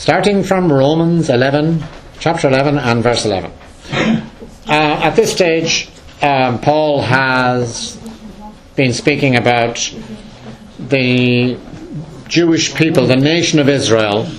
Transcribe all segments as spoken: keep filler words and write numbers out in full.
starting from Romans eleven, chapter eleven and verse eleven. Uh, at this stage, um, Paul has been speaking about the Jewish people, the nation of Israel,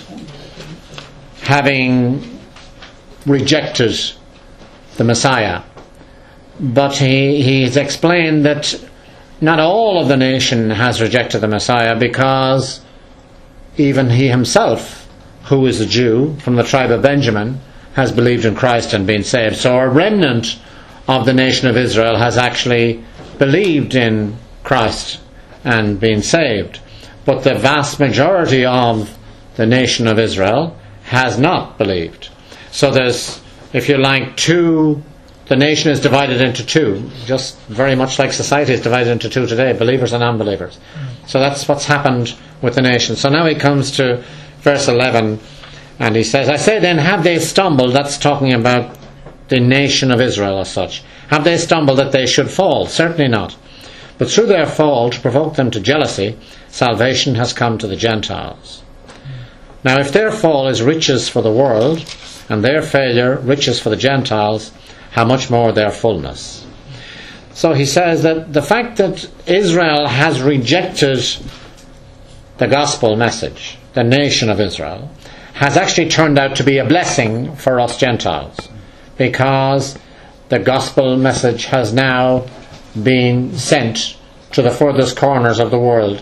having rejected the Messiah. But he, he's explained that not all of the nation has rejected the Messiah, because even he himself, who is a Jew from the tribe of Benjamin, has believed in Christ and been saved. So a remnant of the nation of Israel has actually believed in Christ and been saved. But the vast majority of the nation of Israel has not believed. So there's, if you like, two, the nation is divided into two, just very much like society is divided into two today, believers and unbelievers. So that's what's happened with the nation. So now he comes to verse eleven, and he says, I say then, have they stumbled? That's talking about the nation of Israel as such. Have they stumbled that they should fall? Certainly not. But through their fall, to provoke them to jealousy, salvation has come to the Gentiles. Now if their fall is riches for the world, and their failure riches for the Gentiles, how much more their fullness. So he says that the fact that Israel has rejected the gospel message, the nation of Israel, has actually turned out to be a blessing for us Gentiles, because the gospel message has now been sent to the furthest corners of the world.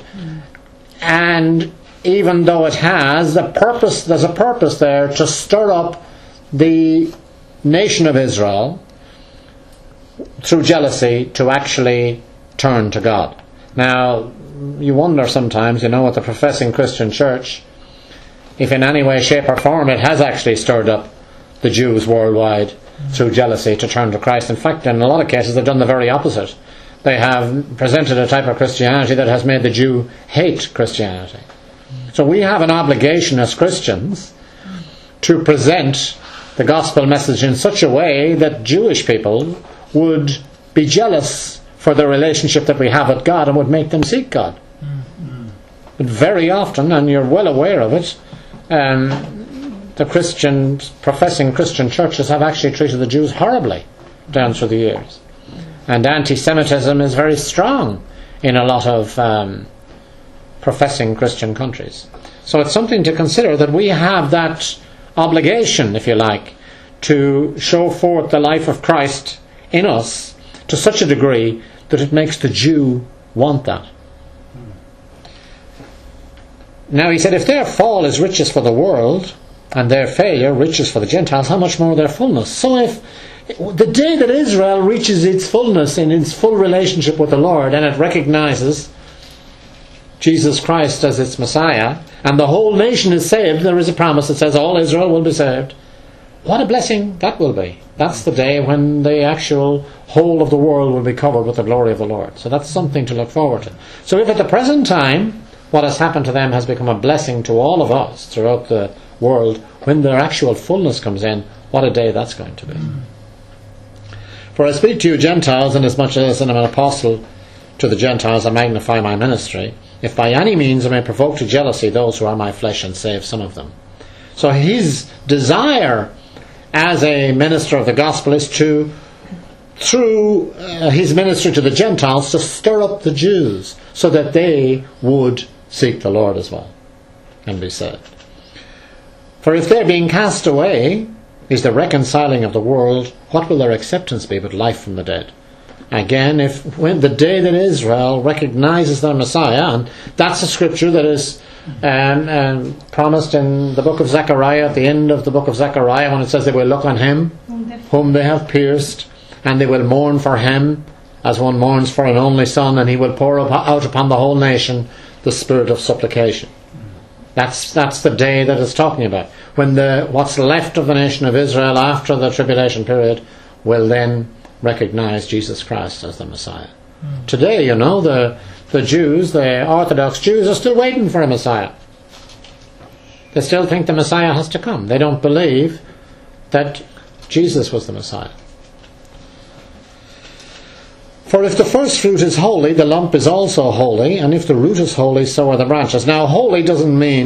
And even though it has, the purpose, there's a purpose there to stir up the nation of Israel through jealousy to actually turn to God. Now, you wonder sometimes, you know, with the professing Christian church, if in any way, shape or form it has actually stirred up the Jews worldwide through jealousy to turn to Christ. In fact, in a lot of cases they've done the very opposite. They have presented a type of Christianity that has made the Jew hate Christianity. So we have an obligation as Christians to present the gospel message in such a way that Jewish people would be jealous for the relationship that we have with God and would make them seek God. Mm-hmm. But very often, and you're well aware of it, um, the Christian, professing Christian churches have actually treated the Jews horribly down through the years. And anti-Semitism is very strong in a lot of um, professing Christian countries. So it's something to consider that we have that obligation, if you like, to show forth the life of Christ in us to such a degree that it makes the Jew want that. Now he said, if their fall is riches for the world, and their failure riches for the Gentiles, how much more their fullness? So if the day that Israel reaches its fullness in its full relationship with the Lord, and it recognizes Jesus Christ as its Messiah, and the whole nation is saved, there is a promise that says all Israel will be saved. What a blessing that will be. That's the day when the actual whole of the world will be covered with the glory of the Lord. So that's something to look forward to. So if at the present time what has happened to them has become a blessing to all of us throughout the world, when their actual fullness comes in, what a day that's going to be. For I speak to you Gentiles, inasmuch as I am an apostle to the Gentiles, I magnify my ministry, if by any means I may provoke to jealousy those who are my flesh and save some of them. So his desire as a minister of the gospel is to, through uh, his ministry to the Gentiles, to stir up the Jews so that they would seek the Lord as well and be saved. For if their being cast away is the reconciling of the world, what will their acceptance be but life from the dead? Again, if when the day that Israel recognizes their Messiah, and that's a scripture that is um, um, promised in the book of Zechariah, at the end of the book of Zechariah, when it says they will look on him whom they have pierced, and they will mourn for him as one mourns for an only son, and he will pour out upon the whole nation the spirit of supplication. That's that's the day that it's talking about, when the what's left of the nation of Israel after the tribulation period will then recognize Jesus Christ as the Messiah. Mm. Today, you know, the the Jews, the Orthodox Jews, are still waiting for a Messiah. They still think the Messiah has to come. They don't believe that Jesus was the Messiah. For if the first fruit is holy, the lump is also holy, and if the root is holy, so are the branches. Now, holy doesn't mean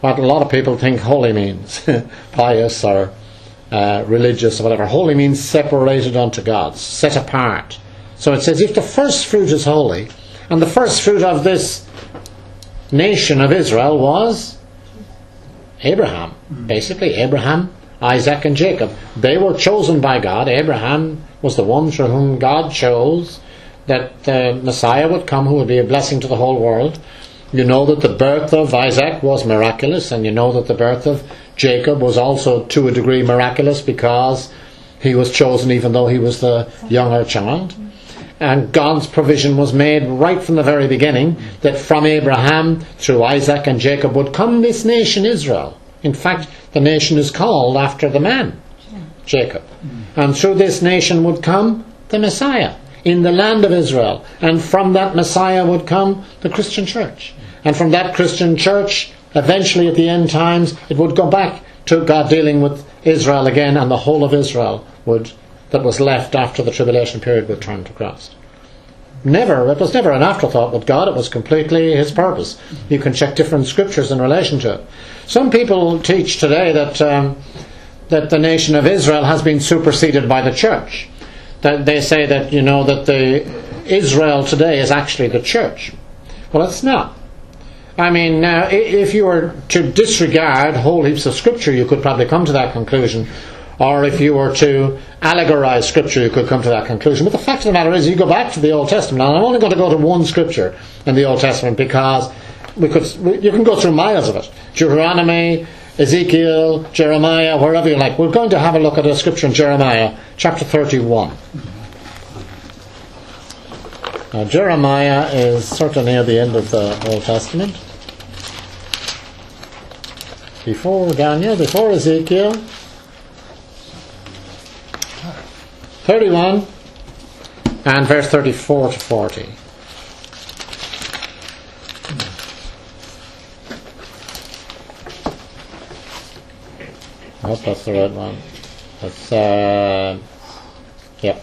what a lot of people think holy means, pious or uh, religious or whatever. Holy means separated unto God, set apart. So it says if the first fruit is holy, and the first fruit of this nation of Israel was Abraham. Basically Abraham, Isaac and Jacob. They were chosen by God. Abraham was the one through whom God chose that the Messiah would come, who would be a blessing to the whole world. You know that the birth of Isaac was miraculous, and you know that the birth of Jacob was also to a degree miraculous because he was chosen even though he was the younger child. And God's provision was made right from the very beginning that from Abraham through Isaac and Jacob would come this nation Israel. In fact, the nation is called after the man, Jacob. And through this nation would come the Messiah in the land of Israel. And from that Messiah would come the Christian church. And from that Christian church, eventually at the end times, it would go back to God dealing with Israel again, and the whole of Israel would, that was left after the tribulation period, would turn to Christ. Never, it was never an afterthought with God, it was completely His purpose. You can check different scriptures in relation to it. Some people teach today that um, that the nation of Israel has been superseded by the church. That they say that, you know, that the Israel today is actually the church. Well, it's not. I mean, uh, if you were to disregard whole heaps of scripture, you could probably come to that conclusion. Or if you were to allegorize scripture, you could come to that conclusion. But the fact of the matter is, you go back to the Old Testament, and I'm only going to go to one scripture in the Old Testament because we could, you can go through miles of it. Deuteronomy, Ezekiel, Jeremiah, wherever you like. We're going to have a look at a scripture in Jeremiah, chapter thirty-one. Now, Jeremiah is certainly near the end of the Old Testament. Before Daniel, before Ezekiel. thirty-one and verse thirty-four to forty. I hope that's the right one. That's, uh, yeah.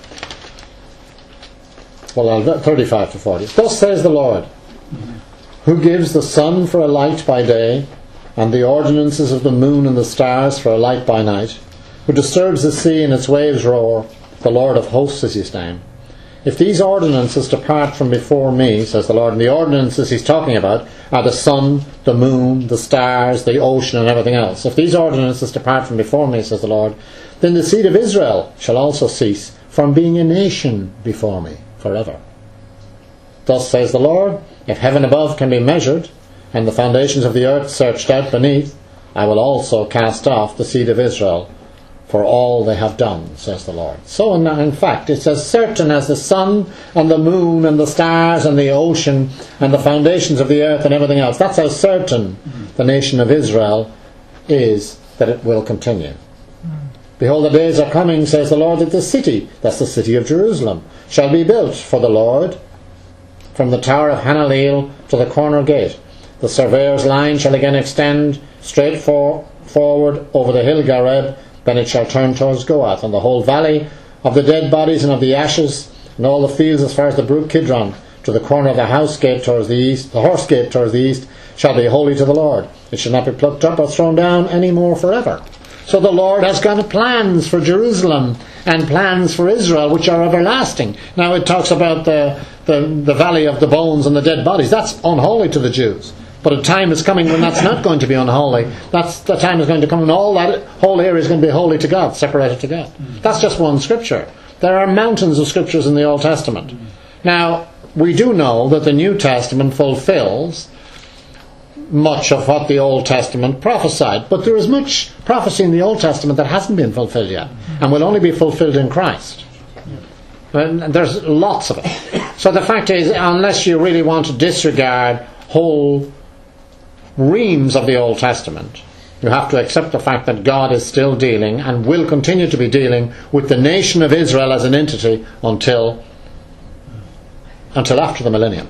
Well, I'll, thirty-five to forty. Thus says the Lord, who gives the sun for a light by day, and the ordinances of the moon and the stars for a light by night, who disturbs the sea and its waves roar, the Lord of hosts is His name. If these ordinances depart from before me, says the Lord, and the ordinances He's talking about are the sun, the moon, the stars, the ocean, and everything else. If these ordinances depart from before me, says the Lord, then the seed of Israel shall also cease from being a nation before me forever. Thus says the Lord, if heaven above can be measured, and the foundations of the earth searched out beneath, I will also cast off the seed of Israel for all they have done, says the Lord. So in, in fact, it's as certain as the sun and the moon and the stars and the ocean and the foundations of the earth and everything else. That's how certain the nation of Israel is that it will continue. Behold, the days are coming, says the Lord, that the city, that's the city of Jerusalem, shall be built for the Lord, from the tower of Hanaleel to the corner gate. The surveyor's line shall again extend straight for, forward over the hill Gareb. Then it shall turn towards Goath, and the whole valley of the dead bodies and of the ashes, and all the fields as far as the brook Kidron, to the corner of the house gate towards the east, the horse gate towards the east, shall be holy to the Lord. It shall not be plucked up or thrown down any more forever. So the Lord has got plans for Jerusalem and plans for Israel which are everlasting. Now it talks about the, the, the valley of the bones and the dead bodies. That's unholy to the Jews. But a time is coming when that's not going to be unholy. That's the time is going to come when all that whole area is going to be holy to God, separated to God. That's just one scripture. There are mountains of scriptures in the Old Testament. Now, we do know that the New Testament fulfills much of what the Old Testament prophesied. But there is much prophecy in the Old Testament that hasn't been fulfilled yet, and will only be fulfilled in Christ. And there's lots of it. So the fact is, unless you really want to disregard whole reams of the Old Testament, you have to accept the fact that God is still dealing and will continue to be dealing with the nation of Israel as an entity until until after the millennium.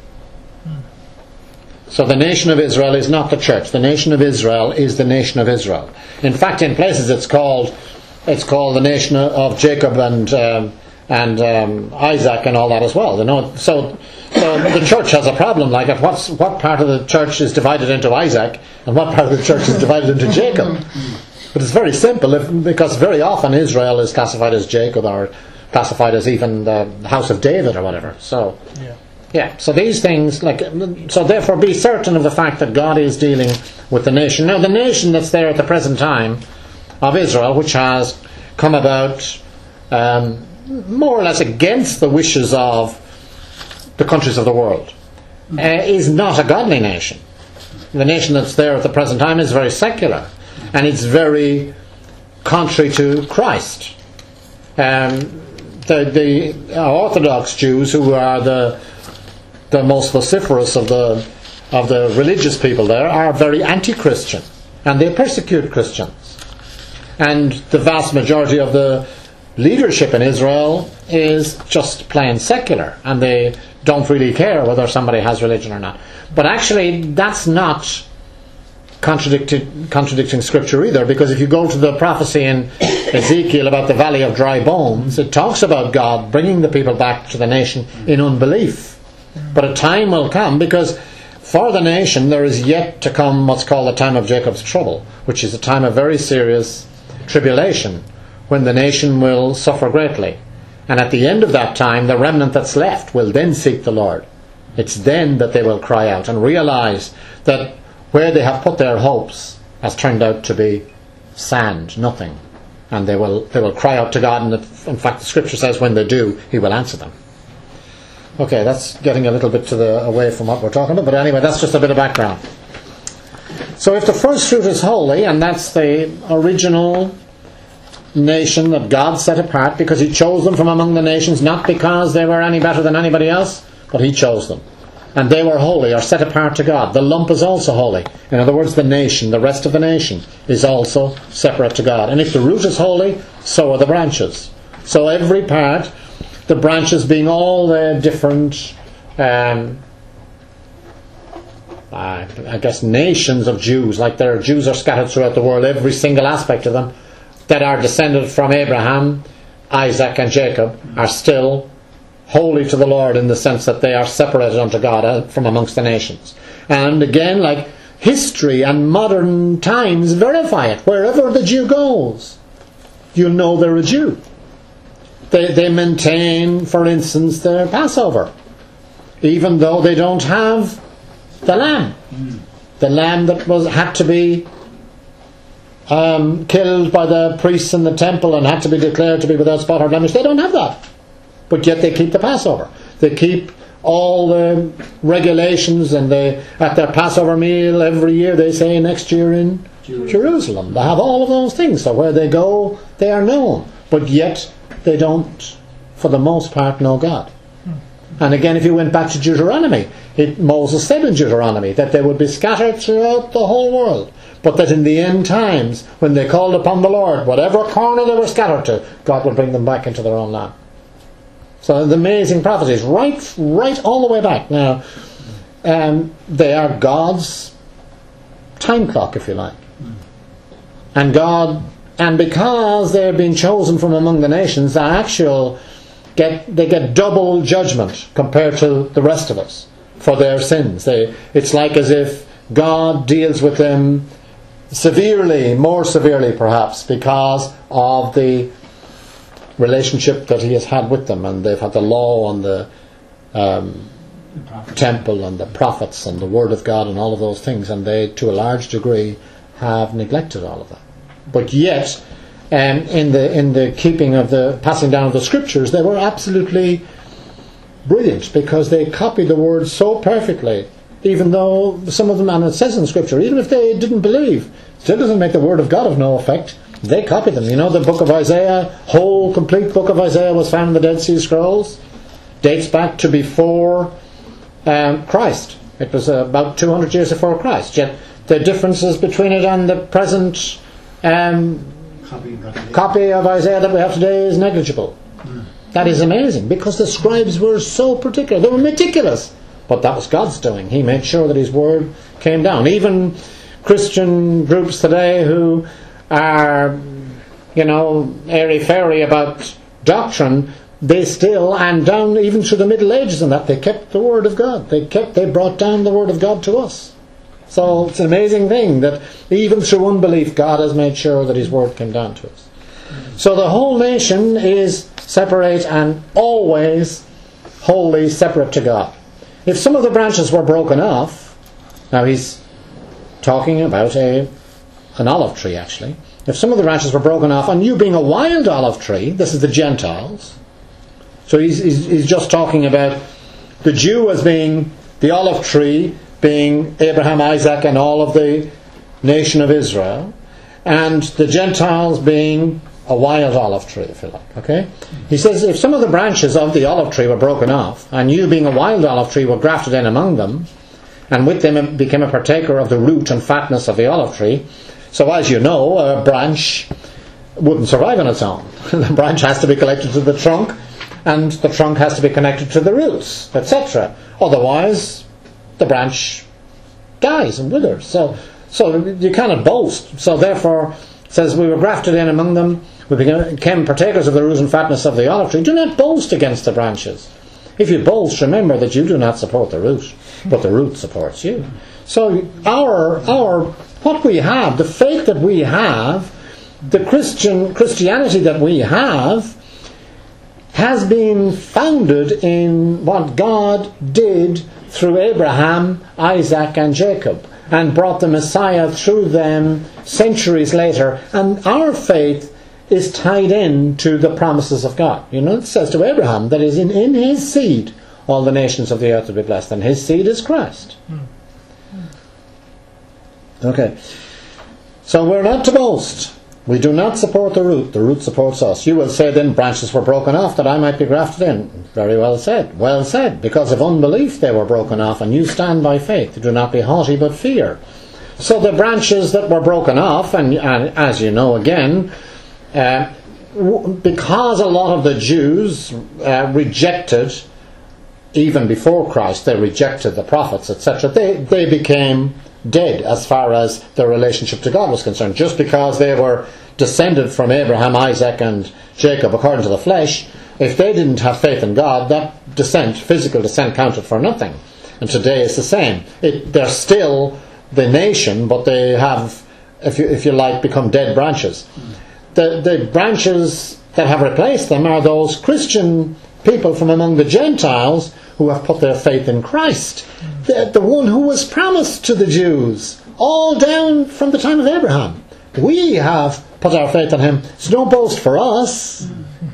So the nation of Israel is not the church. The nation of Israel is the nation of Israel. In fact, in places it's called it's called the nation of Jacob and um, and um, Isaac and all that as well. You know, so So the church has a problem like it. What's, what part of the church is divided into Isaac and what part of the church is divided into Jacob? But it's very simple if, because very often Israel is classified as Jacob or classified as even the house of David or whatever. So Yeah. yeah, so these things, like, so therefore be certain of the fact that God is dealing with the nation. Now the nation that's there at the present time of Israel, which has come about um, more or less against the wishes of the countries of the world, uh, is not a godly nation. The nation that's there at the present time is very secular, and it's very contrary to Christ. Um, the, the Orthodox Jews, who are the the most vociferous of the of the religious people there, are very anti-Christian, and they persecute Christians. And the vast majority of the leadership in Israel is just plain secular, and they don't really care whether somebody has religion or not. But actually, that's not contradicted, contradicting Scripture either, because if you go to the prophecy in Ezekiel about the valley of dry bones, it talks about God bringing the people back to the nation in unbelief. But a time will come, because for the nation there is yet to come what's called the time of Jacob's trouble, which is a time of very serious tribulation, when the nation will suffer greatly. And at the end of that time, the remnant that's left will then seek the Lord. It's then that they will cry out and realize that where they have put their hopes has turned out to be sand, nothing. And they will they will cry out to God, and in fact the Scripture says when they do, He will answer them. Okay, that's getting a little bit to the away from what we're talking about, but anyway, that's just a bit of background. So if the first fruit is holy, and that's the original nation that God set apart, because He chose them from among the nations, not because they were any better than anybody else, but He chose them. And they were holy, or set apart to God. The lump is also holy. In other words, the nation, the rest of the nation, is also separate to God. And if the root is holy, so are the branches. So every part, the branches being all the different, um, uh, I guess, nations of Jews, like there are Jews are scattered throughout the world, every single aspect of them, that are descended from Abraham, Isaac and Jacob, are still holy to the Lord, in the sense that they are separated unto God from amongst the nations. And again, like history and modern times verify it. Wherever the Jew goes, you'll know they're a Jew. They, they maintain, for instance, their Passover, even though they don't have the lamb. Mm. The lamb that was had to be um, killed by the priests in the temple and had to be declared to be without spot or blemish. They don't have that. But yet they keep the Passover. They keep all the regulations, and they, at their Passover meal every year, they say next year in Jerusalem. Jerusalem. They have all of those things. So where they go, they are known. But yet they don't, for the most part, know God. And again, if you went back to Deuteronomy, it, Moses said in Deuteronomy that they would be scattered throughout the whole world, but that in the end times, when they called upon the Lord, whatever corner they were scattered to, God would bring them back into their own land. So the amazing prophecies, right, right all the way back. Now, um, they are God's time clock, if you like. And God, and because they're being chosen from among the nations, their actual get they get double judgment compared to the rest of us for their sins. They, it's like as if God deals with them severely, more severely perhaps, because of the relationship that He has had with them, and they've had the law and the, um, the temple and the prophets and the Word of God and all of those things, and they, to a large degree, have neglected all of that. But yet, um, in the in the keeping of the passing down of the Scriptures, they were absolutely brilliant, because they copied the Word so perfectly. Even though some of them, and it says in Scripture, even if they didn't believe, still doesn't make the Word of God of no effect. They copied them. You know, the book of Isaiah, whole complete book of Isaiah was found in the Dead Sea Scrolls. Dates back to before um, Christ. It was uh, about two hundred years before Christ. Yet the differences between it and the present um, copy, copy of Isaiah that we have today is negligible. Mm. That is amazing, because the scribes were so particular. They were meticulous. But that was God's doing. He made sure that His Word came down. Even Christian groups today who are, you know, airy-fairy about doctrine, they still, and down even through the Middle Ages and that, they kept the Word of God. They kept, they brought down the Word of God to us. So it's an amazing thing that even through unbelief, God has made sure that His Word came down to us. So the whole nation is separate and always wholly separate to God. If some of the branches were broken off, now he's talking about a an olive tree actually. If some of the branches were broken off, and you being a wild olive tree, this is the Gentiles. So he's, he's, he's just talking about the Jew as being the olive tree, being Abraham, Isaac, and all of the nation of Israel, and the Gentiles being a wild olive tree, if you like. Okay? He says, if some of the branches of the olive tree were broken off, and you being a wild olive tree were grafted in among them, and with them became a partaker of the root and fatness of the olive tree. So as you know, a branch wouldn't survive on its own. The branch has to be connected to the trunk, and the trunk has to be connected to the roots, et cetera. Otherwise, the branch dies and withers. So, so you cannot boast. So therefore, it says, we were grafted in among them, we became partakers of the root and fatness of the olive tree. Do not boast against the branches. If you boast, remember that you do not support the root, but the root supports you. So our our what we have, the faith that we have, the Christian Christianity that we have, has been founded in what God did through Abraham, Isaac, and Jacob, and brought the Messiah through them centuries later. And our faith is tied in to the promises of God. You know, it says to Abraham that is in, in his seed all the nations of the earth will be blessed, and his seed is Christ. Okay. So we're not to boast. We do not support the root. The root supports us. You will say then, branches were broken off that I might be grafted in. Very well said. Well said. Because of unbelief they were broken off, and you stand by faith. Do not be haughty, but fear. So the branches that were broken off, and, and as you know again, uh, w- because a lot of the Jews uh, rejected, even before Christ, they rejected the prophets, et cetera, they, they became dead as far as their relationship to God was concerned. Just because they were descended from Abraham, Isaac, and Jacob according to the flesh, if they didn't have faith in God, that descent, physical descent, counted for nothing. And today it's the same. It, they're still the nation, but they have, if you, if you like, become dead branches. The, the branches that have replaced them are those Christian people from among the Gentiles who have put their faith in Christ, the, the one who was promised to the Jews all down from the time of Abraham. We have put our faith in him. It's no boast for us.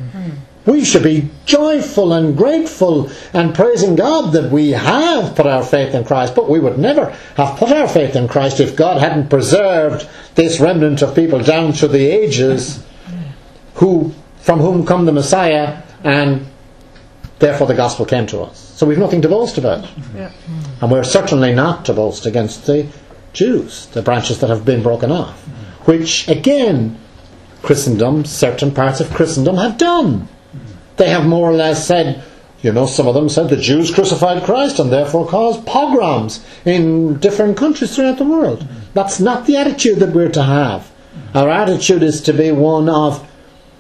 We should be joyful and grateful and praising God that we have put our faith in Christ, but we would never have put our faith in Christ if God hadn't preserved this remnant of people down through the ages, who from whom come the Messiah, and therefore the gospel came to us. So we've nothing to boast about. Yeah. And we're certainly not to boast against the Jews, the branches that have been broken off, which again Christendom, certain parts of Christendom have done. They have more or less said, you know, some of them said the Jews crucified Christ and therefore caused pogroms in different countries throughout the world. That's not the attitude that we're to have. Our attitude is to be one of,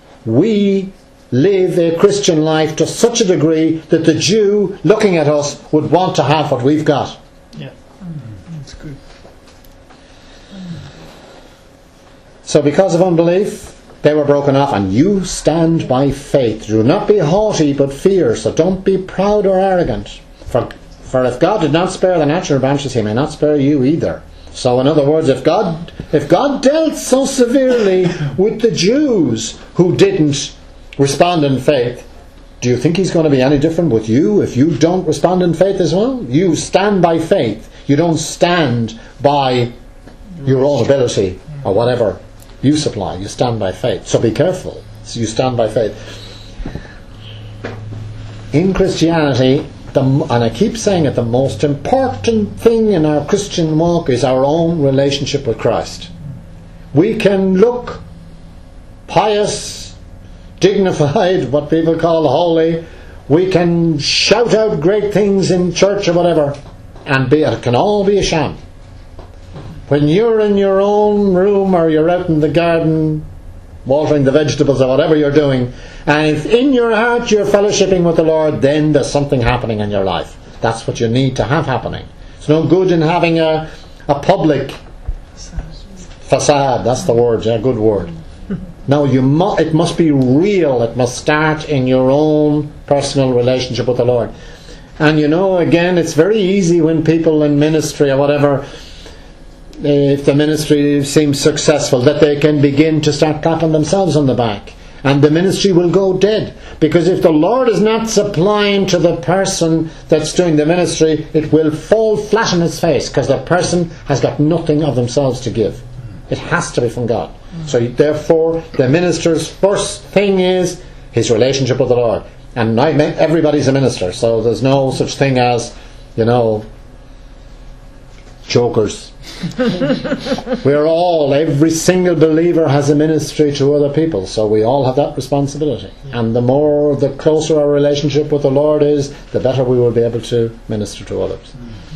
we live a Christian life to such a degree that the Jew looking at us would want to have what we've got. Yeah, that's good. So because of unbelief, they were broken off, and you stand by faith. Do not be haughty, but fear. So don't be proud or arrogant. For, for if God did not spare the natural branches, he may not spare you either. So in other words, if God, if God dealt so severely with the Jews who didn't respond in faith, do you think he's going to be any different with you if you don't respond in faith as well? You stand by faith. You don't stand by your own ability or whatever you supply. You stand by faith. So be careful. So you stand by faith. In Christianity, the, and I keep saying it, the most important thing in our Christian walk is our own relationship with Christ. We can look pious, dignified, what people call holy. We can shout out great things in church or whatever, and be, it can all be a sham. When you're in your own room or you're out in the garden watering the vegetables or whatever you're doing, and if in your heart you're fellowshipping with the Lord, then there's something happening in your life. That's what you need to have happening. It's no good in having a, a public facade. That's the word, yeah, good word. No, you mu- it must be real. It must start in your own personal relationship with the Lord. And you know, again, it's very easy when people in ministry or whatever, if the ministry seems successful, that they can begin to start clapping themselves on the back. And the ministry will go dead. Because if the Lord is not supplying to the person that's doing the ministry, it will fall flat on its face, because the person has got nothing of themselves to give. It has to be from God. So therefore, the minister's first thing is his relationship with the Lord. And I, everybody's a minister, so there's no such thing as, you know, jokers. We're all, every single believer has a ministry to other people, so we all have that responsibility. And the more, the closer our relationship with the Lord is, the better we will be able to minister to others.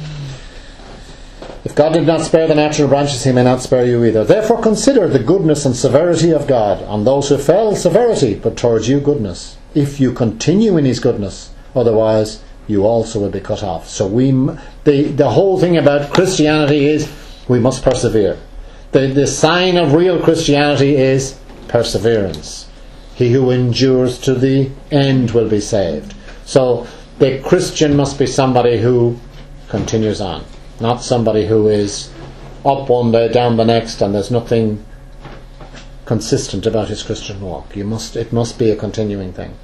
If God did not spare the natural branches, he may not spare you either. Therefore consider the goodness and severity of God. On those who fell, severity, but towards you goodness, if you continue in his goodness. Otherwise you also will be cut off. So we, the, the whole thing about Christianity is we must persevere. The, the sign of real Christianity is perseverance. He who endures to the end will be saved. So the Christian must be somebody who continues on, not somebody who is up one day, down the next, and there's nothing consistent about his Christian walk. You must, it must be a continuing thing.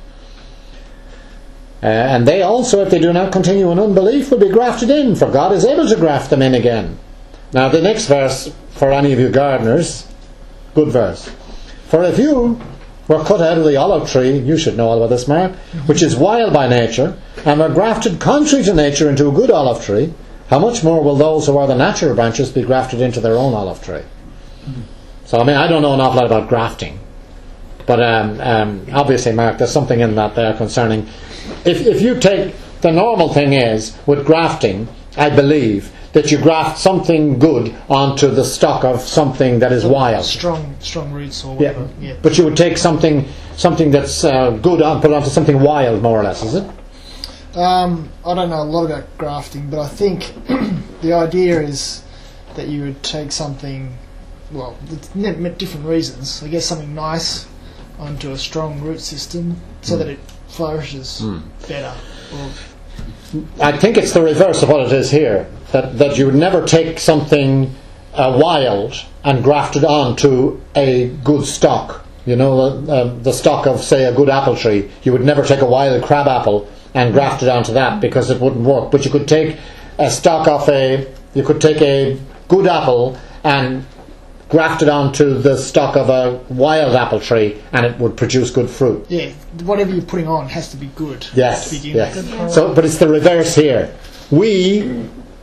Uh, and they also, if they do not continue in unbelief, will be grafted in, for God is able to graft them in again. Now the next verse, for any of you gardeners, good verse. For if you were cut out of the olive tree, you should know all about this, Mark, which is wild by nature, and were grafted contrary to nature into a good olive tree, how much more will those who are the natural branches be grafted into their own olive tree? So I mean, I don't know an awful lot about grafting, but um, um, obviously, Mark, there's something in that there concerning. If if you take, the normal thing is with grafting, I believe that you graft something good onto the stock of something that is wild. Strong, strong roots or whatever. Yeah. Yeah. But you would take something something that's uh, good on, put it onto something wild, more or less, is it? Um, I don't know a lot about grafting, but I think the idea is that you would take something, well, it's different reasons. I guess something nice onto a strong root system so mm. that it flourishes mm. better. Or I think it's the reverse of what it is here. That that you would never take something uh, wild and graft it onto a good stock. You know, the, uh, the stock of, say, a good apple tree. You would never take a wild crab apple and graft it onto that, because it wouldn't work. But you could take a stock of a, you could take a good apple and graft it onto the stock of a wild apple tree, and it would produce good fruit. Yeah, whatever you're putting on has to be good. Yes, to begin yes. with. So, but it's the reverse here. We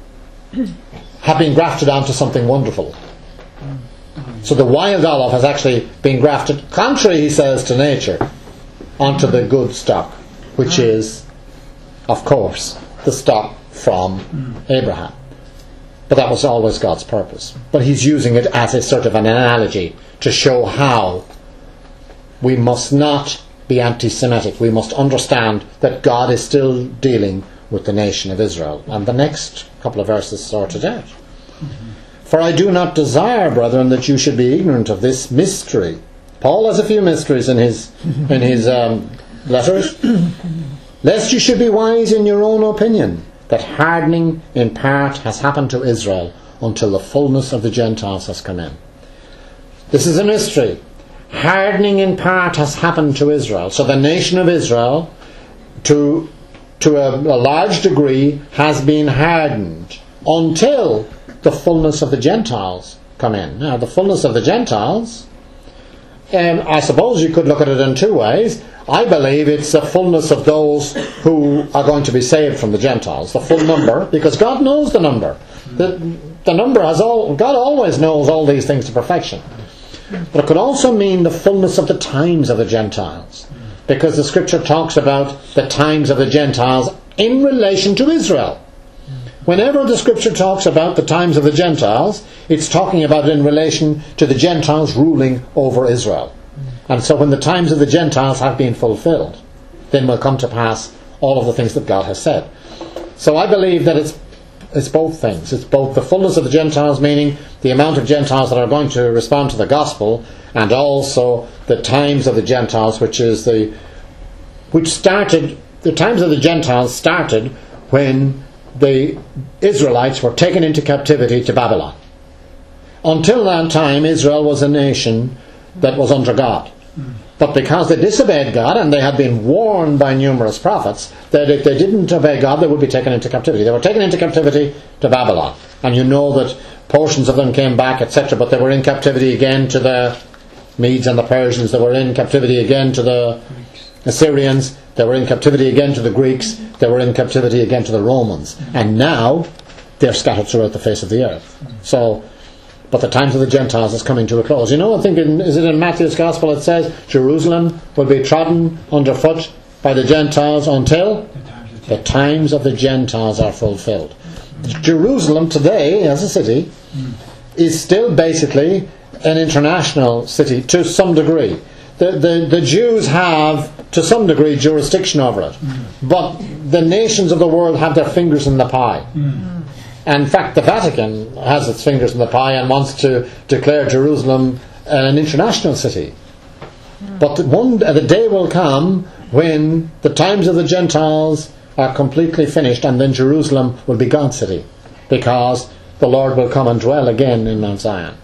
have been grafted onto something wonderful. So the wild olive has actually been grafted, contrary, he says, to nature, onto the good stock, which is, of course, the stock from Abraham. But that was always God's purpose. But he's using it as a sort of an analogy to show how we must not be anti-Semitic. We must understand that God is still dealing with the nation of Israel. And the next couple of verses sort it out. Mm-hmm. For I do not desire, brethren, that you should be ignorant of this mystery. Paul has a few mysteries in his in his um, letters. Lest you should be wise in your own opinion, that hardening in part has happened to Israel until the fullness of the Gentiles has come in. This is a mystery. Hardening in part has happened to Israel. So the nation of Israel, to, to a, a large degree, has been hardened until the fullness of the Gentiles come in. Now, the fullness of the Gentiles, um, I suppose you could look at it in two ways. I believe it's the fullness of those who are going to be saved from the Gentiles, the full number, because God knows the number. The, the number has all, God always knows all these things to perfection. But it could also mean the fullness of the times of the Gentiles, because the Scripture talks about the times of the Gentiles in relation to Israel. Whenever the Scripture talks about the times of the Gentiles, it's talking about it in relation to the Gentiles ruling over Israel. And so when the times of the Gentiles have been fulfilled, then will come to pass all of the things that God has said. So I believe that it's it's both things. It's both the fullness of the Gentiles, meaning the amount of Gentiles that are going to respond to the gospel, and also the times of the Gentiles, which is the which started the times of the Gentiles started when the Israelites were taken into captivity to Babylon. Until that time, Israel was a nation that was under God. But because they disobeyed God, and they had been warned by numerous prophets that if they didn't obey God, they would be taken into captivity. They were taken into captivity to Babylon. And you know that portions of them came back, et cetera, but they were in captivity again to the Medes and the Persians. They were in captivity again to the Assyrians. They were in captivity again to the Greeks. They were in captivity again to the Romans. And now they're scattered throughout the face of the earth. So... But the times of the Gentiles is coming to a close. You know, I think, in, is it in Matthew's Gospel it says, Jerusalem will be trodden underfoot by the Gentiles until the times of the Gentiles are fulfilled. Jerusalem today, as a city, is still basically an international city to some degree. The, the, the Jews have, to some degree, jurisdiction over it. But the nations of the world have their fingers in the pie. And in fact, the Vatican has its fingers in the pie and wants to declare Jerusalem an international city. But one, the day will come when the times of the Gentiles are completely finished, and then Jerusalem will be God's city, because the Lord will come and dwell again in Mount Zion.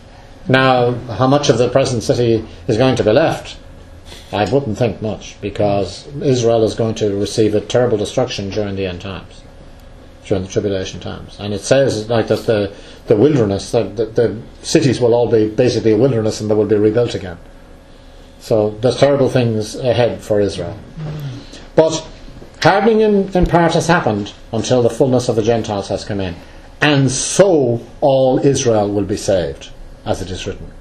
Now, how much of the present city is going to be left? I wouldn't think much, because Israel is going to receive a terrible destruction during the end times. During the tribulation times. And it says like that the, the wilderness, that the, the cities will all be basically a wilderness, and they will be rebuilt again. So there's terrible things ahead for Israel. But hardening in, in part has happened until the fullness of the Gentiles has come in. And so all Israel will be saved, as it is written.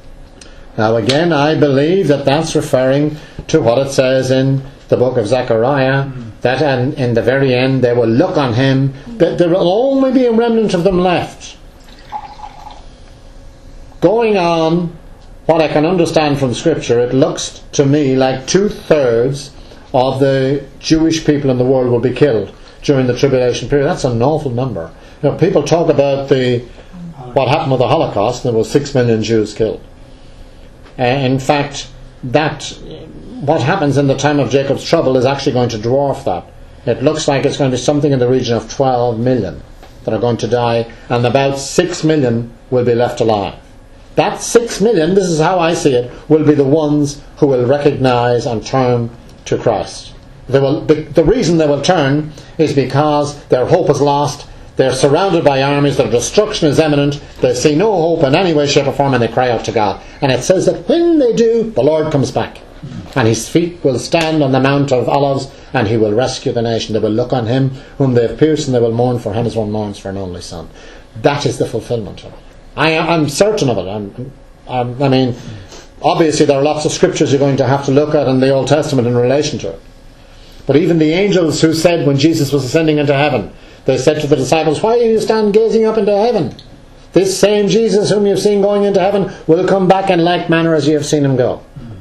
Now again, I believe that that's referring to what it says in the book of Zechariah, that in, in the very end they will look on him, that there will only be a remnant of them left. Going on, what I can understand from Scripture, it looks to me like two-thirds of the Jewish people in the world will be killed during the tribulation period. That's an awful number. You know, people talk about the what happened with the Holocaust, and there were six million Jews killed. Uh, in fact, that what happens in the time of Jacob's trouble is actually going to dwarf that. It looks like it's going to be something in the region of twelve million that are going to die, and about six million will be left alive. That six million, this is how I see it, will be the ones who will recognise and turn to Christ. They will, the, the reason they will turn is because their hope is lost, they're surrounded by armies, their destruction is imminent, they see no hope in any way, shape or form, and they cry out to God. And it says that when they do, the Lord comes back, and his feet will stand on the Mount of Olives, and he will rescue the nation. They will look on him whom they have pierced, and they will mourn for him as one mourns for an only son. That is the fulfilment of it. I, I'm certain of it. I'm, I'm, I mean, obviously there are lots of scriptures you're going to have to look at in the Old Testament in relation to it. But even the angels who said when Jesus was ascending into heaven, they said to the disciples, "Why do you stand gazing up into heaven? This same Jesus whom you've seen going into heaven will come back in like manner as you have seen him go."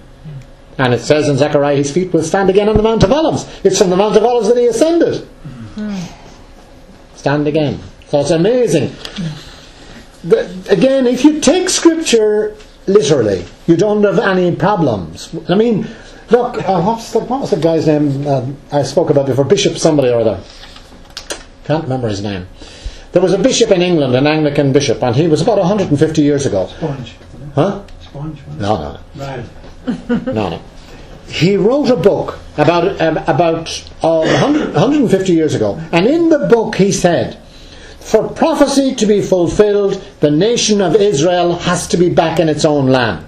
And it says in Zechariah, his feet will stand again on the Mount of Olives. It's from the Mount of Olives that he ascended. Mm. Stand again. So it's amazing. The, again, if you take Scripture literally, you don't have any problems. I mean, look, uh, what's the, what was the guy's name uh, I spoke about before? Bishop somebody or other. Can't remember his name. There was a bishop in England, an Anglican bishop, and he was about one hundred fifty years ago. Sponge. Huh? Sponge. No, no. Right. No, no. He wrote a book about um, about uh, one hundred, one hundred fifty years ago, and in the book he said, for prophecy to be fulfilled, the nation of Israel has to be back in its own land.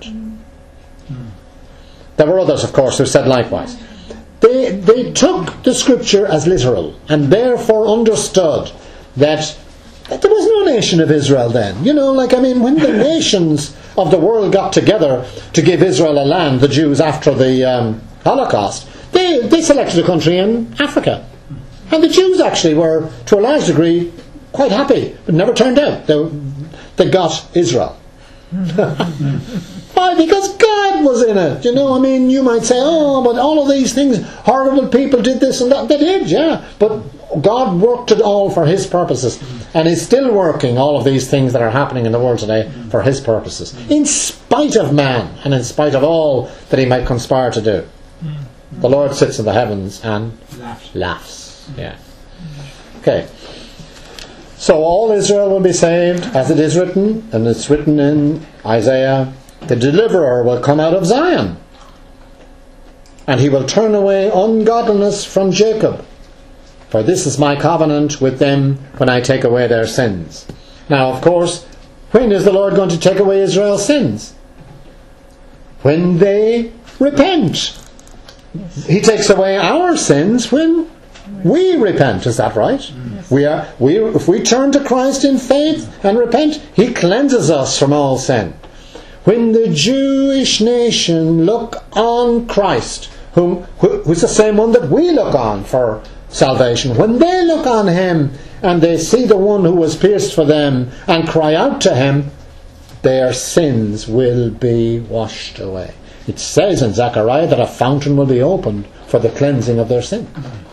Mm. There were others, of course, who said likewise. They they took the Scripture as literal, and therefore understood that, that there was no nation of Israel then. You know, like I mean, when the nations of the world got together to give Israel a land, the Jews after the um, Holocaust, they, they selected a country in Africa. And the Jews actually were, to a large degree, quite happy. It never turned out. They, they got Israel. Why? Because God was in it. You know, I mean, you might say, oh, but all of these things, horrible people did this and that. They did, yeah. But God worked it all for His purposes. And He's still working all of these things that are happening in the world today for His purposes. In spite of man and in spite of all that he might conspire to do. The Lord sits in the heavens and laughs. laughs. Yeah. Okay. So all Israel will be saved, as it is written, and it's written in Isaiah, the deliverer will come out of Zion, and he will turn away ungodliness from Jacob. For this is my covenant with them when I take away their sins. Now, of course, when is the Lord going to take away Israel's sins? When they repent. He takes away our sins when we repent. Is that right? Yes. We are. We if we turn to Christ in faith and repent, He cleanses us from all sin. When the Jewish nation look on Christ, who, who who's the same one that we look on for salvation, when they look on Him and they see the one who was pierced for them and cry out to Him, their sins will be washed away. It says in Zechariah that a fountain will be opened for the cleansing of their sin.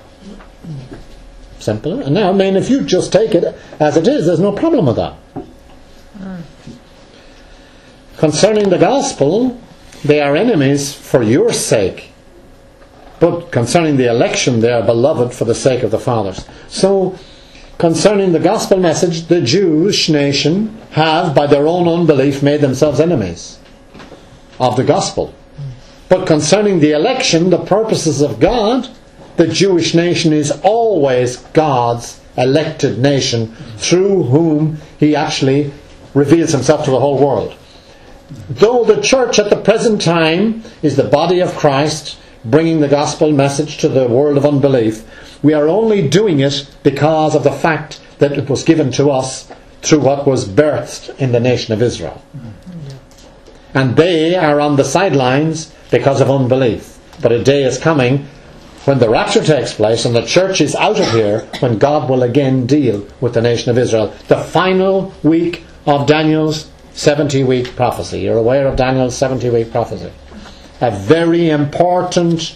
Simple. And now, I mean, if you just take it as it is, there's no problem with that. Concerning the gospel, they are enemies for your sake. But concerning the election, they are beloved for the sake of the fathers. So, concerning the gospel message, the Jewish nation have, by their own unbelief, made themselves enemies of the gospel. But concerning the election, the purposes of God, the Jewish nation is always God's elected nation through whom He actually reveals Himself to the whole world. Though the church at the present time is the body of Christ, bringing the gospel message to the world of unbelief, we are only doing it because of the fact that it was given to us through what was birthed in the nation of Israel. And they are on the sidelines because of unbelief. But a day is coming when the rapture takes place and the church is out of here, when God will again deal with the nation of Israel. The final week of Daniel's seventy-week prophecy. You're aware of Daniel's seventy-week prophecy. A very important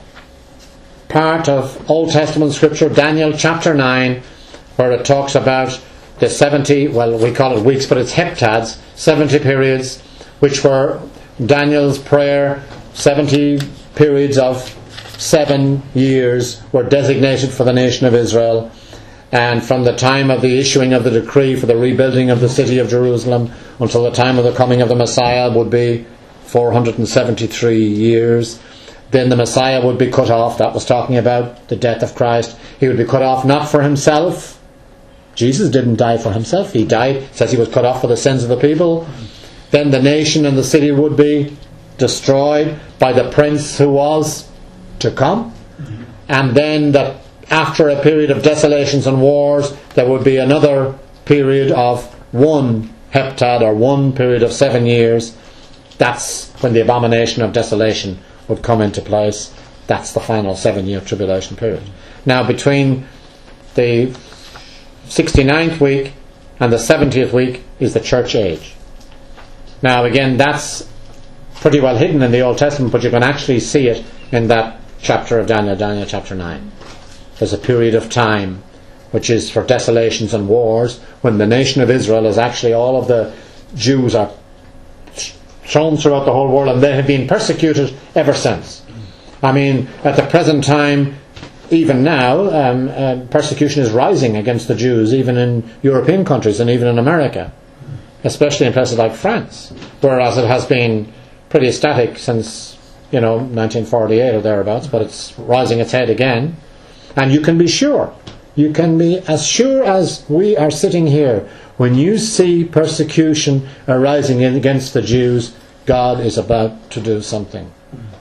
part of Old Testament scripture, Daniel chapter nine, where it talks about the seventy, well, we call it weeks, but it's heptads, seventy periods, which were Daniel's prayer. seventy periods of seven years were designated for the nation of Israel. And from the time of the issuing of the decree for the rebuilding of the city of Jerusalem until the time of the coming of the Messiah would be four hundred seventy-three years. Then the Messiah would be cut off. That was talking about the death of Christ. He would be cut off not for Himself. Jesus didn't die for Himself. He died, it says He was cut off for the sins of the people. Then the nation and the city would be destroyed by the prince who was to come. And then that after a period of desolations and wars, there would be another period of one heptad, or one period of seven years. That's when the abomination of desolation would come into place. That's the final seven-year tribulation period. Now, between the sixty-ninth week and the seventieth week is the church age. Now, again, that's pretty well hidden in the Old Testament, but you can actually see it in that chapter of Daniel, Daniel chapter nine. There's a period of time which is for desolations and wars, when the nation of Israel is actually, all of the Jews are thrown throughout the whole world, and they have been persecuted ever since. I mean, at the present time, even now, um, uh, persecution is rising against the Jews, even in European countries and even in America, especially in places like France, whereas it has been pretty static since, you know, nineteen forty-eight or thereabouts, but it's rising its head again. And you can be sure, you can be as sure as we are sitting here, when you see persecution arising against the Jews, God is about to do something.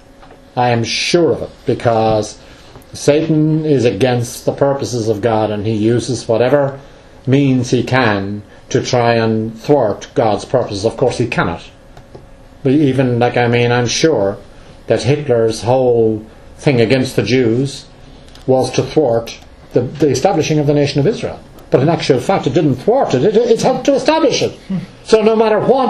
I am sure of it, because Satan is against the purposes of God, and he uses whatever means he can to try and thwart God's purposes. Of course he cannot. But even, like, I mean, I'm sure that Hitler's whole thing against the Jews was to thwart the, the establishing of the nation of Israel. But in actual fact, it didn't thwart it. It, it helped to establish it. So no matter what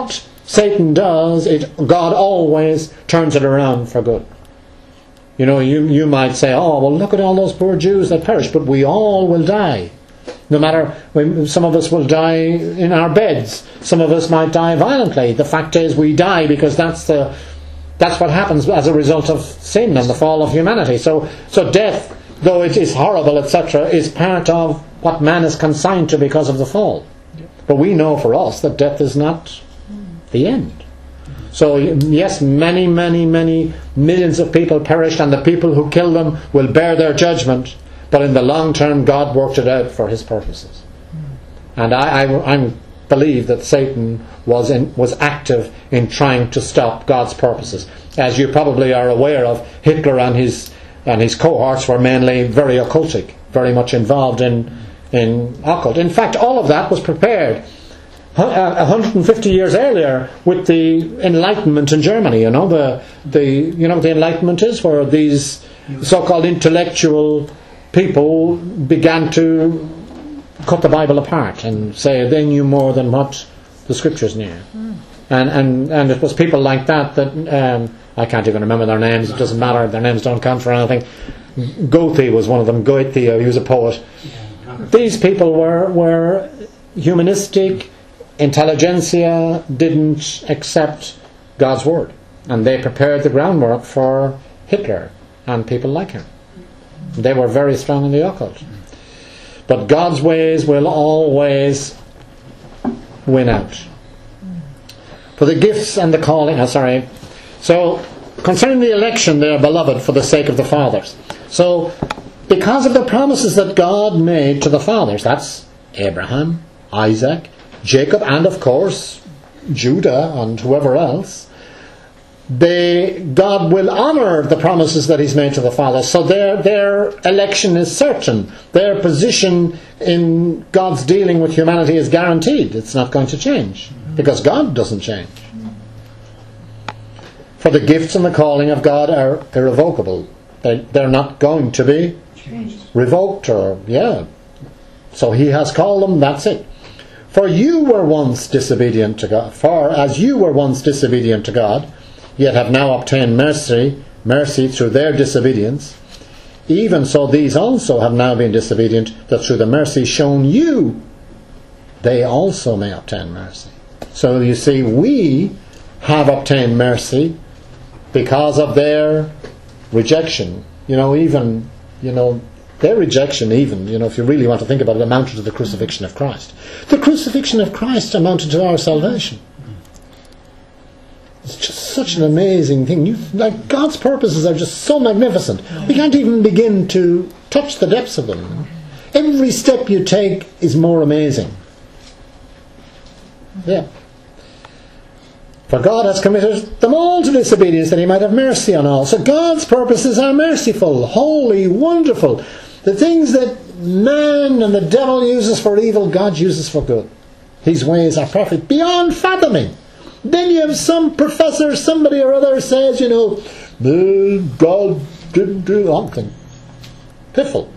Satan does it, God always turns it around for good. You know, you, you might say, oh, well, look at all those poor Jews that perish, but we all will die. No matter, some of us will die in our beds. Some of us might die violently. The fact is, we die because that's the that's what happens as a result of sin and the fall of humanity. So, so death, though it is horrible, et cetera, is part of what man is consigned to because of the fall. Yep. But we know for us that death is not the end. So yes, many, many, many millions of people perished, and the people who killed them will bear their judgment. But in the long term, God worked it out for His purposes. And I, I, I believe that Satan was in, was active in trying to stop God's purposes. As you probably are aware of, Hitler and his and his cohorts were mainly very occultic, very much involved in in occult. In fact, all of that was prepared one hundred fifty years earlier with the Enlightenment in Germany. You know the the you know what the Enlightenment is, where these so-called intellectual people began to cut the Bible apart and say they knew more than what the Scriptures knew. Mm. And, and and it was people like that that um, I can't even remember their names. It doesn't matter. Their names don't count for anything. Goethe was one of them. Goethe, he was a poet. These people were were humanistic. Intelligentsia didn't accept God's word, and they prepared the groundwork for Hitler and people like him. They were very strong in the occult. But God's ways will always win out. For the gifts and the calling, oh, sorry. So, concerning the election, they are beloved for the sake of the fathers. So, because of the promises that God made to the fathers, that's Abraham, Isaac, Jacob, and of course, Judah and whoever else, They, God will honour the promises that He's made to the fathers. So their their election is certain. Their position in God's dealing with humanity is guaranteed. It's not going to change, because God doesn't change. For the gifts and the calling of God are irrevocable. They, they're not going to be revoked or, yeah. So He has called them, that's it. For you were once disobedient to God. For as you were once disobedient to God, yet have now obtained mercy, mercy through their disobedience, even so these also have now been disobedient, that through the mercy shown you, they also may obtain mercy. So you see, we have obtained mercy because of their rejection. You know, even, you know, their rejection even, you know, if you really want to think about it, amounted to the crucifixion of Christ. The crucifixion of Christ amounted to our salvation. It's just such an amazing thing. You, like, God's purposes are just so magnificent. We can't even begin to touch the depths of them. Every step you take is more amazing. Yeah. For God has committed them all to disobedience, that He might have mercy on all. So God's purposes are merciful, holy, wonderful. The things that man and the devil uses for evil, God uses for good. His ways are perfect, beyond fathoming. Then you have some professor, somebody or other says, you know, eh, God didn't do something. Piffle.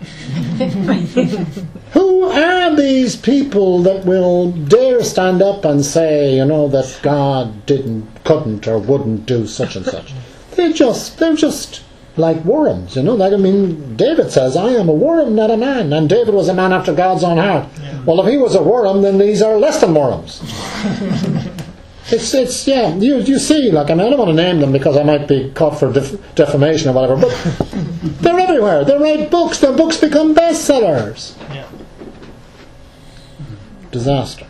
Who are these people that will dare stand up and say, you know, that God didn't, couldn't or wouldn't do such and such? They're just, they're just like worms, you know. Like, I mean, David says, I am a worm, not a man. And David was a man after God's own heart. Yeah. Well, if he was a worm, then these are less than worms. It's, it's, yeah, you you see, like, I mean, I don't want to name them because I might be caught for def- defamation or whatever, but they're everywhere. They write books, their books become bestsellers. Yeah. Disaster.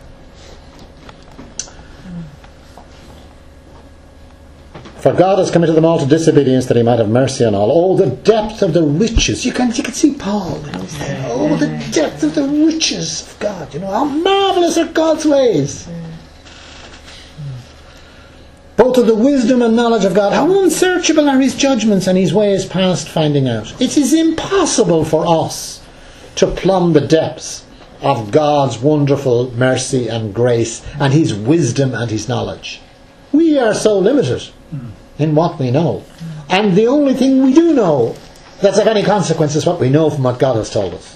For God has committed them all to disobedience, that He might have mercy on all. Oh, the depth of the riches. You can, you can see Paul, you know, saying, oh, the depth of the riches of God. You know, how marvellous are God's ways. Both of the wisdom and knowledge of God. How unsearchable are His judgments and His ways past finding out. It is impossible for us to plumb the depths of God's wonderful mercy and grace and His wisdom and His knowledge. We are so limited in what we know. And the only thing we do know that's of any consequence is what we know from what God has told us.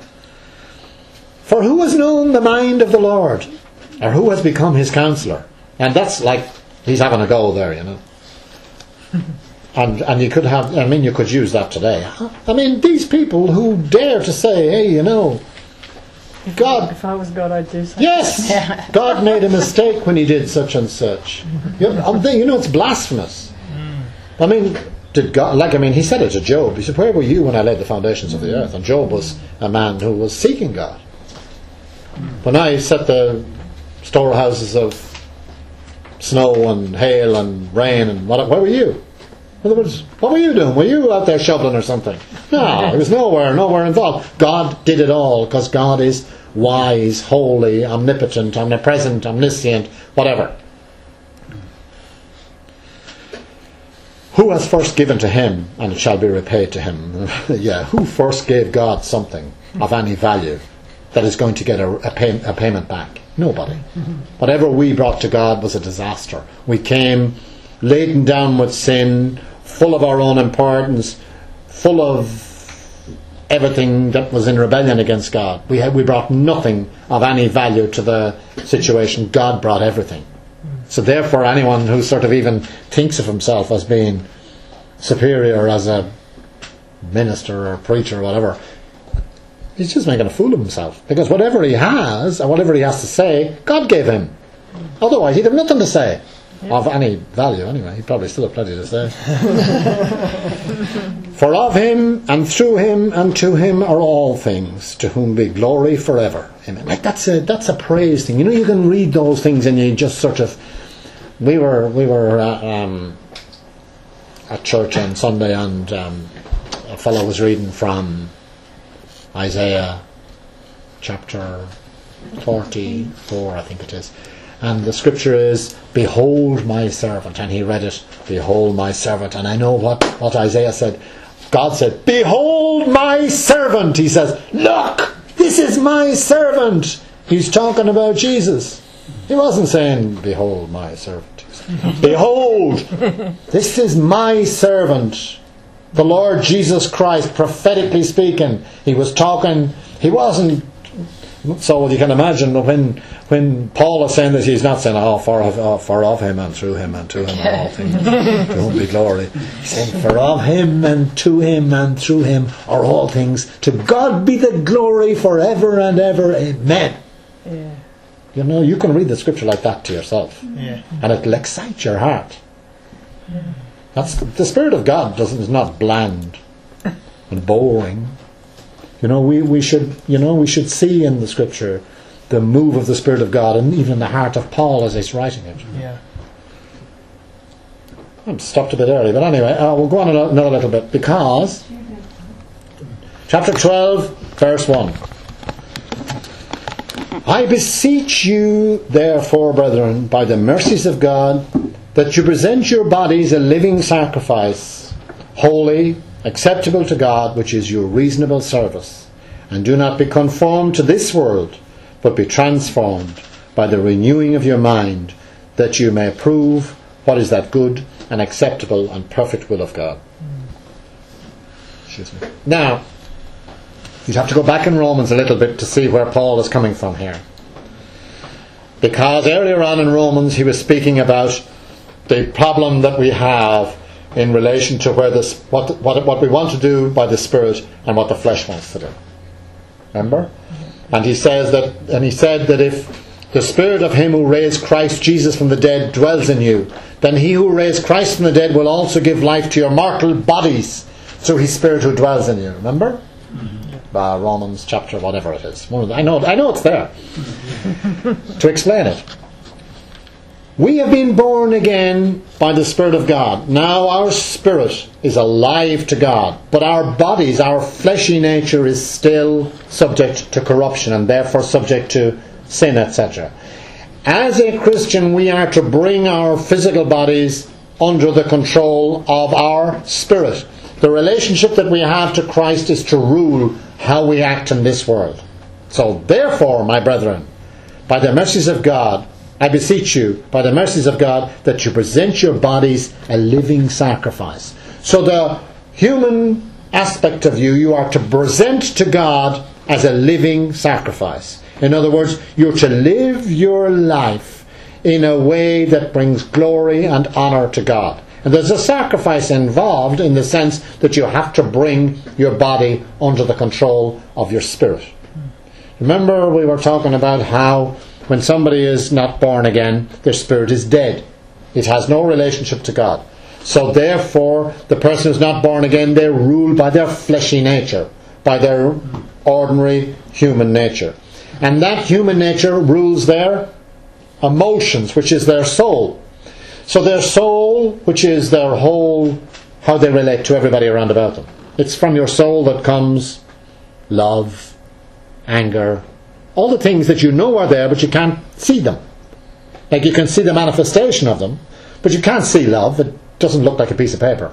For who has known the mind of the Lord? Or who has become His counselor? And that's like, he's having a go there, you know. And and you could have, I mean, you could use that today. I mean, these people who dare to say, hey, you know, God... If I was God, I'd do something. Yes! God made a mistake when he did such and such. You know, you know, it's blasphemous. I mean, did God... Like, I mean, he said it to Job. He said, where were you when I laid the foundations of the earth? And Job was a man who was seeking God. When I set the storehouses of snow and hail and rain and what, where were you? In other words, what were you doing? Were you out there shoveling or something? No, he was nowhere, nowhere involved. God did it all because God is wise, holy, omnipotent, omnipresent, omniscient, whatever. Who has first given to him, and it shall be repaid to him? Yeah, who first gave God something of any value that is going to get a, a, pay, a payment back? Nobody. Whatever we brought to God was a disaster. We came laden down with sin, full of our own importance, full of everything that was in rebellion against God. We had, we brought nothing of any value to the situation. God brought everything. So therefore anyone who sort of even thinks of himself as being superior as a minister or preacher or whatever, he's just making a fool of himself. Because whatever he has and whatever he has to say, God gave him. Otherwise he'd have nothing to say. Yeah. Of any value anyway. He'd probably still have plenty to say. For of him and through him and to him are all things, to whom be glory forever. Amen. Like that's a that's a praise thing. You know, you can read those things and you just sort of. We were we were uh, um, at church on Sunday and um, a fellow was reading from Isaiah chapter forty-four, I think it is. And the scripture is, behold my servant. And he read it, behold my servant. And I know what, what Isaiah said. God said, behold my servant. He says, look, this is my servant. He's talking about Jesus. He wasn't saying, behold my servant. Said, behold, this is my servant. The Lord Jesus Christ, prophetically speaking. He was talking, he wasn't. So you can imagine when when Paul is saying this, he's not saying, oh, for of, oh, for of him and through him and to him are all things, to whom be glory. He's saying, for of him and to him and through him are all things. To God be the glory forever and ever. Amen. Yeah. You know, you can read the scripture like that to yourself. Yeah. And it'll excite your heart. Yeah. That's the Spirit of God doesn't is not bland and boring. You know, we, we should you know we should see in the scripture the move of the Spirit of God, and even in the heart of Paul as he's writing it. Yeah. I'm stopped a bit early, but anyway, uh, we'll go on another little bit because chapter twelve, verse one. I beseech you, therefore, brethren, by the mercies of God, that you present your bodies a living sacrifice, holy, acceptable to God, which is your reasonable service. And do not be conformed to this world, but be transformed by the renewing of your mind, that you may prove what is that good and acceptable and perfect will of God. Excuse me. Now, you'd have to go back in Romans a little bit to see where Paul is coming from here. Because earlier on in Romans he was speaking about the problem that we have in relation to where this, what, what, what we want to do by the Spirit and what the flesh wants to do. Remember? And he says that, and he said that if the Spirit of him who raised Christ Jesus from the dead dwells in you, then he who raised Christ from the dead will also give life to your mortal bodies through his Spirit who dwells in you. Remember? Mm-hmm. Uh, Romans chapter whatever it is. I know, I know it's there. To explain it. We have been born again by the Spirit of God. Now our spirit is alive to God, but our bodies, our fleshy nature is still subject to corruption and therefore subject to sin, et cetera. As a Christian, we are to bring our physical bodies under the control of our spirit. The relationship that we have to Christ is to rule how we act in this world. So therefore, my brethren, by the mercies of God, I beseech you, by the mercies of God, that you present your bodies a living sacrifice. So the human aspect of you, you are to present to God as a living sacrifice. In other words, you're to live your life in a way that brings glory and honour to God. And there's a sacrifice involved in the sense that you have to bring your body under the control of your spirit. Remember, we were talking about how when somebody is not born again, their spirit is dead. It has no relationship to God. So therefore, the person who's not born again, they're ruled by their fleshy nature, by their ordinary human nature. And that human nature rules their emotions, which is their soul. So their soul, which is their whole, how they relate to everybody around about them. It's from your soul that comes love, anger, all the things that you know are there, but you can't see them. Like you can see the manifestation of them, but you can't see love. It doesn't look like a piece of paper.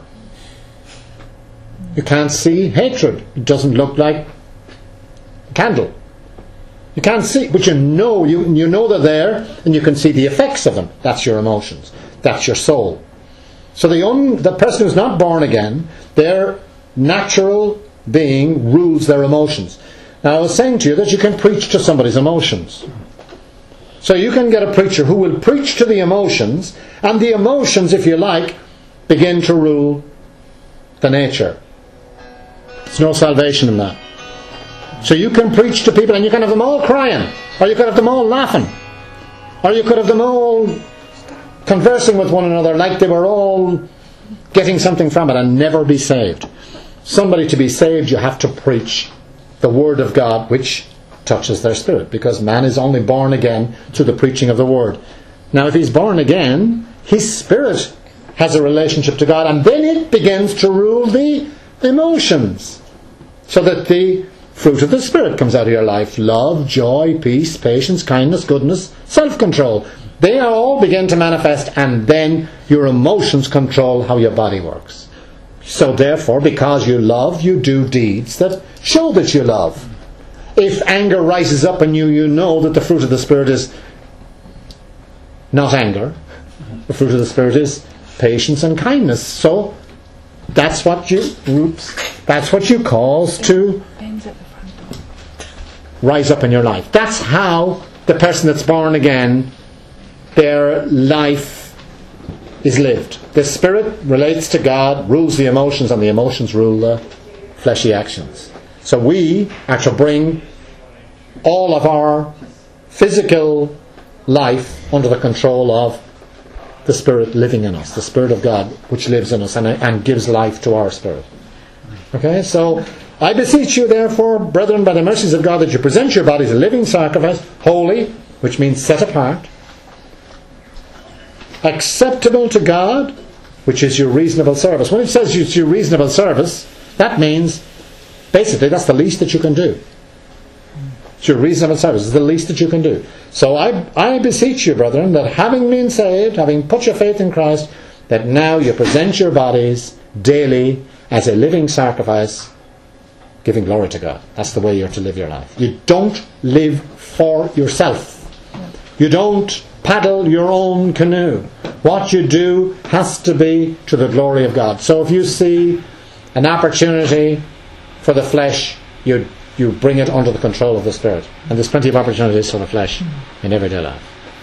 You can't see hatred. It doesn't look like a candle. You can't see, but you know, you, you know they're there, and you can see the effects of them. That's your emotions. That's your soul. So the, un, the person who's not born again, their natural being rules their emotions. Now I was saying to you that you can preach to somebody's emotions. So you can get a preacher who will preach to the emotions, and the emotions, if you like, begin to rule the nature. There's no salvation in that. So you can preach to people and you can have them all crying, or you could have them all laughing, or you could have them all conversing with one another like they were all getting something from it, and never be saved. Somebody to be saved, you have to preach the Word of God, which touches their spirit, because man is only born again through the preaching of the Word. Now if he's born again, his spirit has a relationship to God, and then it begins to rule the emotions, so that the fruit of the Spirit comes out of your life. Love, joy, peace, patience, kindness, goodness, self-control. They all begin to manifest, and then your emotions control how your body works. So therefore, because you love, you do deeds that show that you love. If anger rises up in you, you know that the fruit of the Spirit is not anger. The fruit of the Spirit is patience and kindness. So that's what you oops, that's what you cause to rise up in your life. That's how the person that's born again, their life is lived. The Spirit relates to God, rules the emotions, and the emotions rule the fleshy actions. So we are to bring all of our physical life under the control of the Spirit living in us, the Spirit of God which lives in us and, and gives life to our spirit. Okay, so I beseech you therefore, brethren, by the mercies of God, that you present your bodies a living sacrifice, holy, which means set apart, acceptable to God, which is your reasonable service. When it says it's your reasonable service, that means basically that's the least that you can do. It's your reasonable service. It's the least that you can do. So I, I beseech you, brethren, that having been saved, having put your faith in Christ, that now you present your bodies daily as a living sacrifice, giving glory to God. That's the way you're to live your life. You don't live for yourself. You don't paddle your own canoe. What you do has to be to the glory of God. So if you see an opportunity for the flesh, you you bring it under the control of the Spirit. And there's plenty of opportunities for the flesh in everyday life.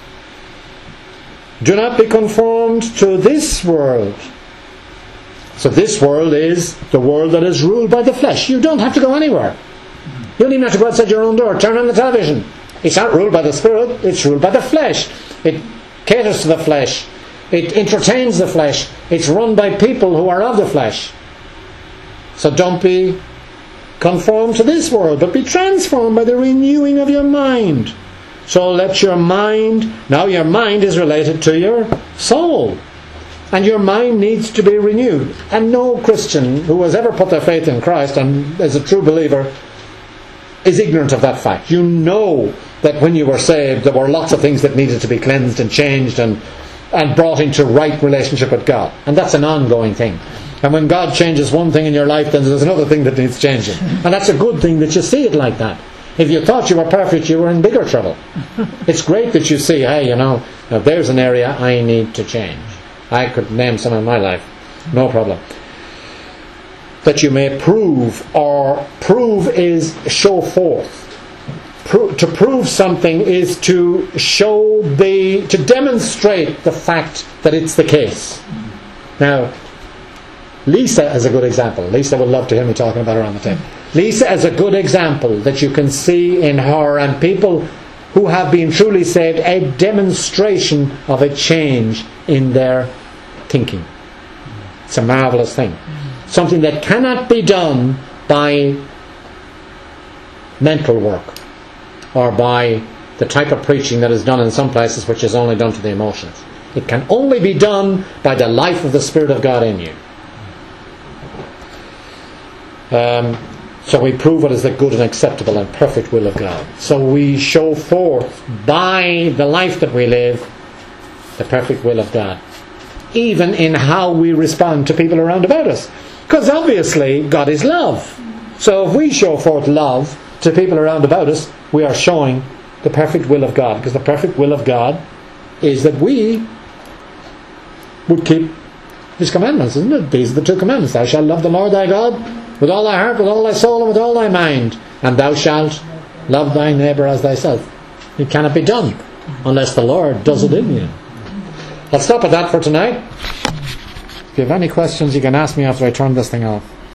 Do not be conformed to this world. So this world is the world that is ruled by the flesh. You don't have to go anywhere. You don't even have to go outside your own door. Turn on the television. It's not ruled by the Spirit. It's ruled by the flesh. It caters to the flesh. It entertains the flesh. It's run by people who are of the flesh. So don't be conformed to this world, but be transformed by the renewing of your mind. So let your mind, now your mind is related to your soul, and your mind needs to be renewed. And no Christian who has ever put their faith in Christ and is a true believer is ignorant of that fact. You know that when you were saved there were lots of things that needed to be cleansed and changed and, and brought into right relationship with God, and that's an ongoing thing. And when God changes one thing in your life, then there's another thing that needs changing. And that's a good thing that you see it like that. If you thought you were perfect, you were in bigger trouble. It's great that you see, hey, you know, now there's an area I need to change. I could name some in my life. No problem. That you may prove, or prove is show forth. pro- to prove something is to show the, to demonstrate the fact that it's the case. Now, Lisa is a good example. Lisa would love to hear me talking about her on the tape. Lisa is a good example that you can see in her and people who have been truly saved, a demonstration of a change in their thinking. It's a marvellous thing. Something that cannot be done by mental work or by the type of preaching that is done in some places, which is only done to the emotions. It can only be done by the life of the Spirit of God in you. Um, so we prove what is the good and acceptable and perfect will of God. So we show forth by the life that we live the perfect will of God, even in how we respond to people around about us. Because obviously God is love. So if we show forth love to people around about us, we are showing the perfect will of God. Because the perfect will of God is that we would keep His commandments, isn't it? These are the two commandments. Thou shalt love the Lord thy God with all thy heart, with all thy soul, and with all thy mind. And thou shalt love thy neighbour as thyself. It cannot be done unless the Lord does it in you. I'll stop at that for tonight. If you have any questions, you can ask me after I turn this thing off.